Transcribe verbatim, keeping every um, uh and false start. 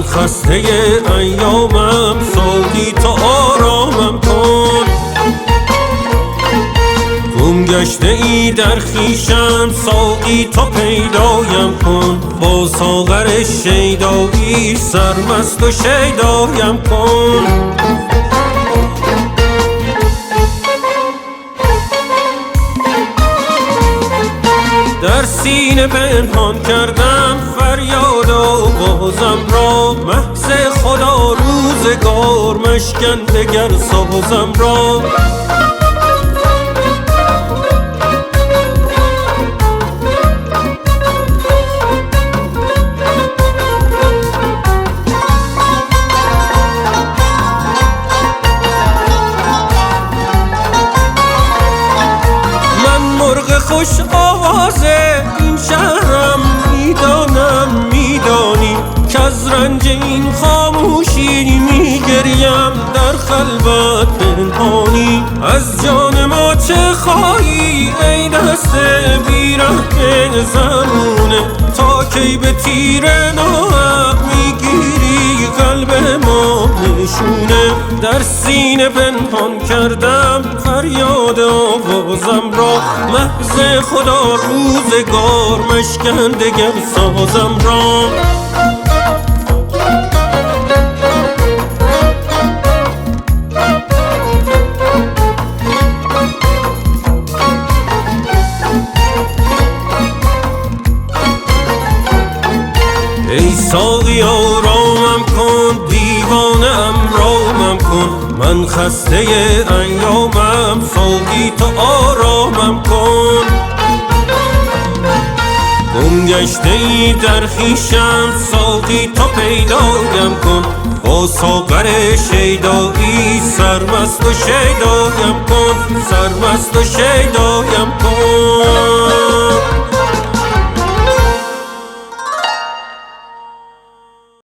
خسته ایامم، ساقی تو آرامم کن. گم گشته ای در خویشم، ساقی تو پیدایم کن. با ساغر شیدایی سرمست و شیدایم کن. در سینه پنهان کردم فریاد آوازم را، محض خدا روزگار مشکن دگر سازم را. من مرغ خوش آوازه این شهرم، میدانم میدانی که از رنج این خاموشی میگریم در خلوت پنهانی. از جان ما چه خواهی ای دست بیرحم زمونه، تا کی به تیر ناحق میگیری قلب ما نشونه. در سینه پنهان کردم فریاد آوازم را، محض خدا روزگار مشکن دگر سازم را. ای ساقی آرامم کن، دیوانه‌ام رامم کن. من خسته ایامم، ساقی تو آرامم کن. گم گشته ای در خویشم، ساقی تو پیدایم کن. با ساغر شیدایی سرمست و شیدایم کن، سرمست و شیدایم